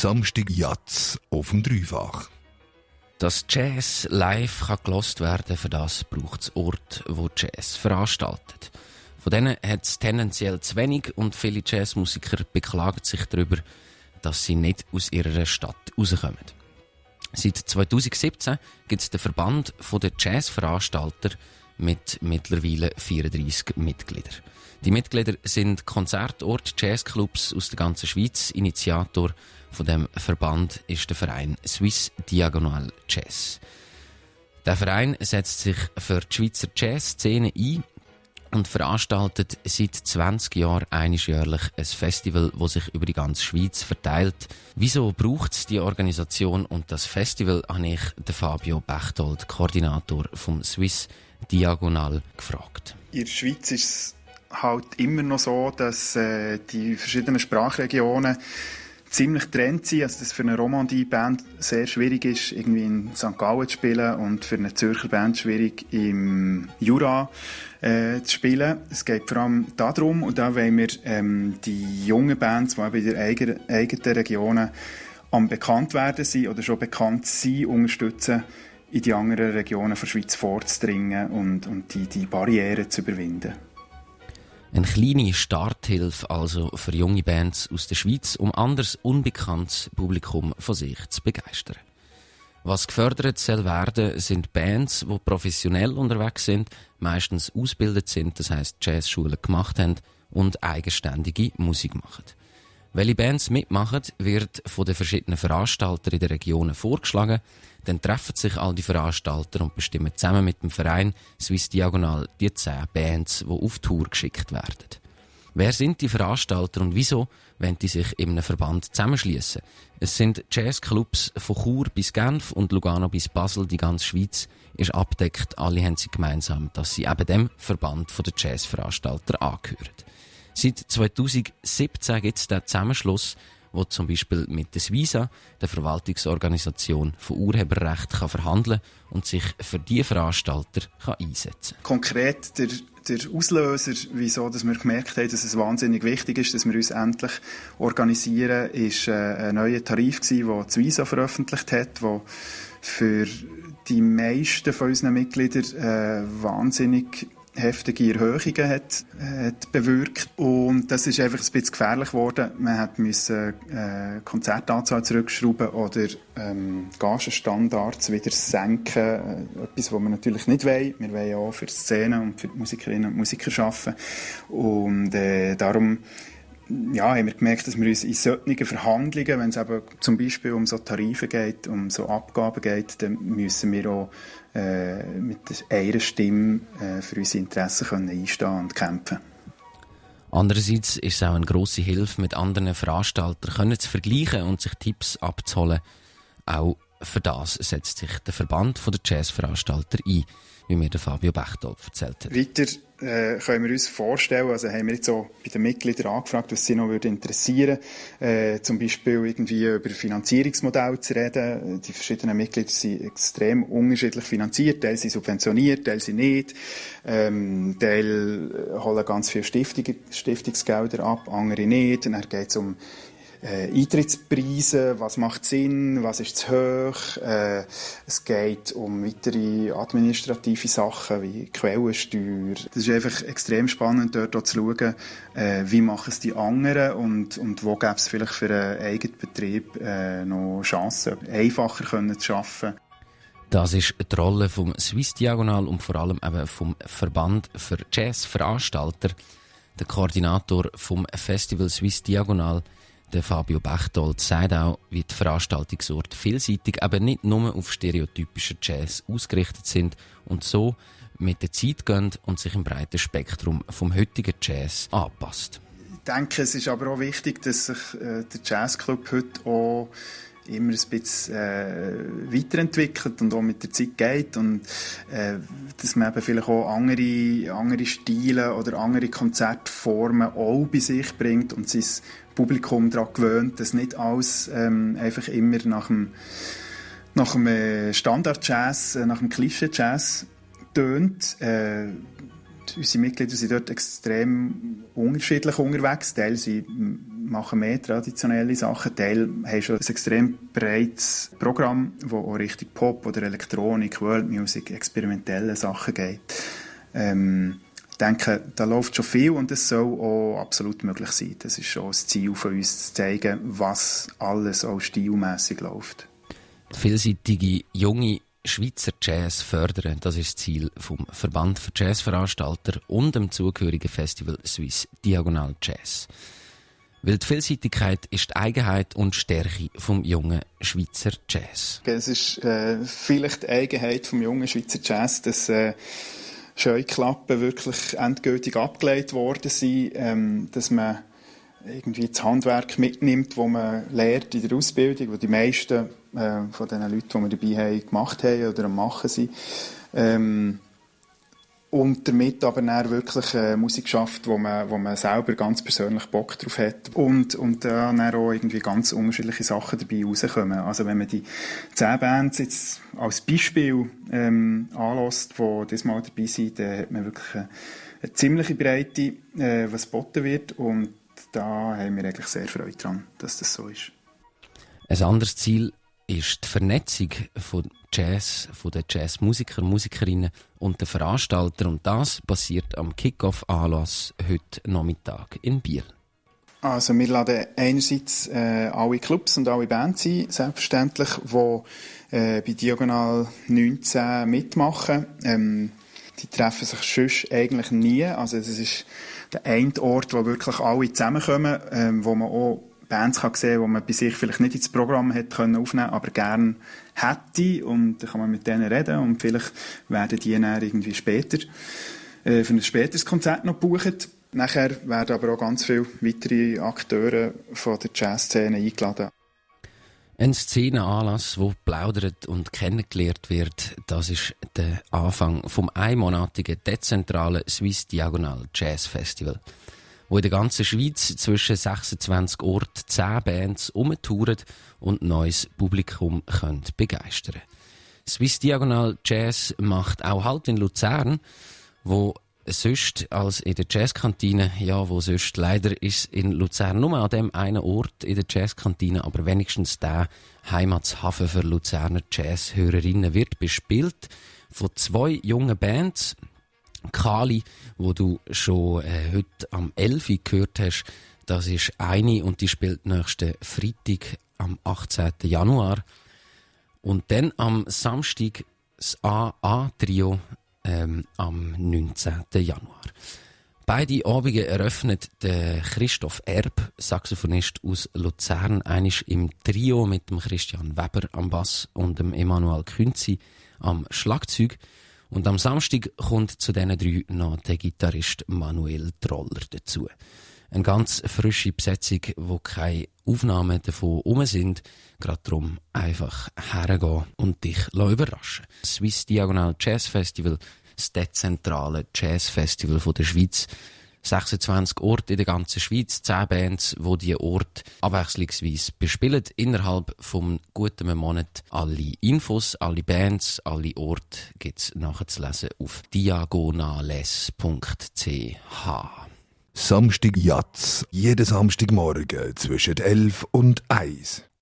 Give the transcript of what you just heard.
Samstag Jazz auf dem Dreifach. Dass Jazz live gelost werden kann, für das braucht es Orte, wo Jazz veranstaltet. Von denen hat es tendenziell zu wenig und viele Jazzmusiker beklagen sich darüber, dass sie nicht aus ihrer Stadt rauskommen. Seit 2017 gibt es den Verband der Jazzveranstalter mit mittlerweile 34 Mitgliedern. Die Mitglieder sind Konzertorte, Jazzclubs aus der ganzen Schweiz. Initiator von dem Verband ist der Verein Swiss Diagonal Jazz. Der Verein setzt sich für die Schweizer Jazzszene ein und veranstaltet seit 20 Jahren jährlich ein Festival, das sich über die ganze Schweiz verteilt. Wieso braucht es die Organisation und das Festival, habe ich den Fabio Bechtold, Koordinator vom Swiss Diagonal, gefragt. In der Schweiz ist es halt immer noch so, dass die verschiedenen Sprachregionen ziemlich getrennt sind, also dass für eine Romandie-Band sehr schwierig ist, irgendwie in St. Gallen zu spielen und für eine Zürcher Band schwierig im Jura zu spielen. Es geht vor allem darum, und da wollen wir die jungen Bands, die in den eigenen Regionen am bekannt werden sind oder schon bekannt sind, unterstützen, in die anderen Regionen der Schweiz vorzudringen und die Barrieren zu überwinden. Eine kleine Starthilfe also für junge Bands aus der Schweiz, um anderes unbekanntes Publikum von sich zu begeistern. Was gefördert soll werden, sind Bands, die professionell unterwegs sind, meistens ausgebildet sind, das heisst Jazzschulen gemacht haben und eigenständige Musik machen. Welche Bands mitmachen, wird von den verschiedenen Veranstaltern in den Regionen vorgeschlagen. Dann treffen sich all die Veranstalter und bestimmen zusammen mit dem Verein Swiss Diagonal die 10 Bands, die auf Tour geschickt werden. Wer sind die Veranstalter und wieso wollen die sich in einem Verband zusammenschliessen? Es sind Jazzclubs von Chur bis Genf und Lugano bis Basel. Die ganze Schweiz ist abgedeckt. Alle haben sie gemeinsam, dass sie eben dem Verband der Jazzveranstalter angehören. Seit 2017 gibt es den Zusammenschluss, wo zum Beispiel mit der Svisa, der Verwaltungsorganisation von Urheberrecht, kann verhandeln und sich für die Veranstalter einsetzen kann. Konkret der Auslöser, wieso dass wir gemerkt haben, dass es wahnsinnig wichtig ist, dass wir uns endlich organisieren, ist ein neuer Tarif, den die Svisa veröffentlicht hat, der für die meisten von unseren Mitgliedern wahnsinnig heftige Erhöhungen hat bewirkt. Und das ist einfach ein bisschen gefährlich geworden. Man musste Konzertanzahl zurückschrauben oder Gagenstandards wieder senken. Etwas, was wir natürlich nicht wollen. Wir wollen ja auch für die Szene und für die Musikerinnen und Musiker arbeiten. Und darum haben wir gemerkt, dass wir uns in solchen Verhandlungen, wenn es eben zum Beispiel um so Tarife geht, um so Abgaben geht, dann müssen wir auch mit einer Stimme für unsere Interessen einstehen und kämpfen. Andererseits ist es auch eine grosse Hilfe, mit anderen Veranstaltern zu vergleichen und sich Tipps abzuholen. Auch für das setzt sich der Verband der Jazzveranstalter ein, wie mir der Fabio Bechtold erzählt hat. Weiter können wir uns vorstellen, also haben wir jetzt auch bei den Mitgliedern angefragt, was sie noch interessieren würde, zum Beispiel irgendwie über Finanzierungsmodelle zu reden. Die verschiedenen Mitglieder sind extrem unterschiedlich finanziert, Teil sind subventioniert, Teil sind nicht, Teil holen ganz viele Stiftungsgelder ab, andere nicht, und dann geht es um Eintrittspreise, was macht Sinn, was ist zu hoch. Es geht um weitere administrative Sachen wie Quellensteuer. Das ist einfach extrem spannend, dort auch zu schauen, wie machen es die anderen und wo gäbe es vielleicht für einen eigenen Betrieb noch Chancen, einfacher können zu arbeiten. Das ist die Rolle vom Swiss Diagonal und vor allem eben vom Verband für Jazzveranstalter. Der Koordinator vom Festival Swiss Diagonal, der Fabio Bechtold, sagt auch, wie die Veranstaltungsorte vielseitig, aber nicht nur auf stereotypischen Jazz ausgerichtet sind und so mit der Zeit gehen und sich im breiten Spektrum vom heutigen Jazz anpasst. Ich denke, es ist aber auch wichtig, dass sich der Jazzclub heute auch immer ein bisschen weiterentwickelt und auch mit der Zeit geht und dass man eben vielleicht auch andere Stile oder andere Konzertformen auch bei sich bringt und sein Publikum daran gewöhnt, dass nicht alles einfach immer nach dem Standard-Jazz, nach dem Klischee-Jazz tönt. Unsere Mitglieder sind dort extrem unterschiedlich unterwegs. Teil sind machen mehr traditionelle Sachen. Teil haben schon ein extrem breites Programm, das auch Richtung Pop oder Elektronik, World Music, experimentelle Sachen geht. Ich denke, da läuft schon viel und es soll auch absolut möglich sein. Das ist schon das Ziel von uns, zu zeigen, was alles auch stilmässig läuft. Die vielseitige junge Schweizer Jazz fördern, das ist das Ziel vom Verband für Jazzveranstalter und dem zugehörigen Festival Swiss Diagonal Jazz. Weil die Vielseitigkeit ist die Eigenheit und Stärke vom jungen Schweizer Jazz. Es ist vielleicht die Eigenheit vom jungen Schweizer Jazz, dass Scheuklappen wirklich endgültig abgelegt worden sind, dass man irgendwie das Handwerk mitnimmt, das man lernt in der Ausbildung, wo die meisten von den Leuten, die wir dabei haben, gemacht haben oder am Machen sind. Und damit aber dann wirklich Musik schafft, wo man selber ganz persönlich Bock drauf hat. Und dann auch irgendwie ganz unterschiedliche Sachen dabei rauskommen. Also wenn man die 10 Bands jetzt als Beispiel anlässt, die dieses Mal dabei sind, dann hat man wirklich eine ziemliche Breite, was geboten wird. Und da haben wir eigentlich sehr Freude daran, dass das so ist. Ein anderes Ziel ist die Vernetzung von Jazz, von den Jazzmusiker, Musikerinnen und den Veranstaltern. Und das passiert am Kick-Off-Anlass heute Nachmittag in Biel. Also wir laden einerseits alle Clubs und alle Bands ein, selbstverständlich, die bei Diagonal 19 mitmachen. Die treffen sich sonst eigentlich nie. Also es ist der eine Ort, wo wirklich alle zusammenkommen, wo man auch Bands kann sehen, die man bei sich vielleicht nicht ins Programm hätte aufnehmen können, aber gerne hätte. Und dann kann man mit denen reden und vielleicht werden die dann irgendwie später für ein späteres Konzert noch gebucht. Nachher werden aber auch ganz viele weitere Akteure von der Jazzszene eingeladen. Ein Szenenanlass, wo plaudert und kennengelernt wird, das ist der Anfang vom einmonatigen dezentralen Swiss Diagonal Jazz Festival, wo in der ganzen Schweiz zwischen 26 Orten 10 Bands umtouren und neues Publikum können begeistern. Swiss Diagonal Jazz macht auch Halt in Luzern, wo sonst als in der Jazzkantine, ja, wo sonst leider ist in Luzern nur an dem einen Ort in der Jazzkantine, aber wenigstens der Heimatshafen für Luzerner Jazzhörerinnen wird bespielt von 2 jungen Bands. Kali, wo du schon heute am 11. gehört hast, das ist eine und die spielt nächsten Freitag am 18. Januar. Und dann am Samstag das AA-Trio am 19. Januar. Beide Abende eröffnet der Christoph Erb, Saxophonist aus Luzern, einisch im Trio mit dem Christian Weber am Bass und dem Emanuel Künzi am Schlagzeug. Und am Samstag kommt zu diesen 3 noch der Gitarrist Manuel Troller dazu. Eine ganz frische Besetzung, wo keine Aufnahmen davon rum sind. Gerade darum einfach hergehen und dich überraschen. Swiss Diagonal Jazz Festival, das dezentrale Jazz Festival von der Schweiz. 26 Orte in der ganzen Schweiz, 10 Bands, die diese Orte abwechslungsweise bespielen. Innerhalb von guten Monat alle Infos, alle Bands, alle Orte gibt es nachzulesen auf diagonales.ch. Samstag Jazz, jeden Samstagmorgen zwischen 11 und 1.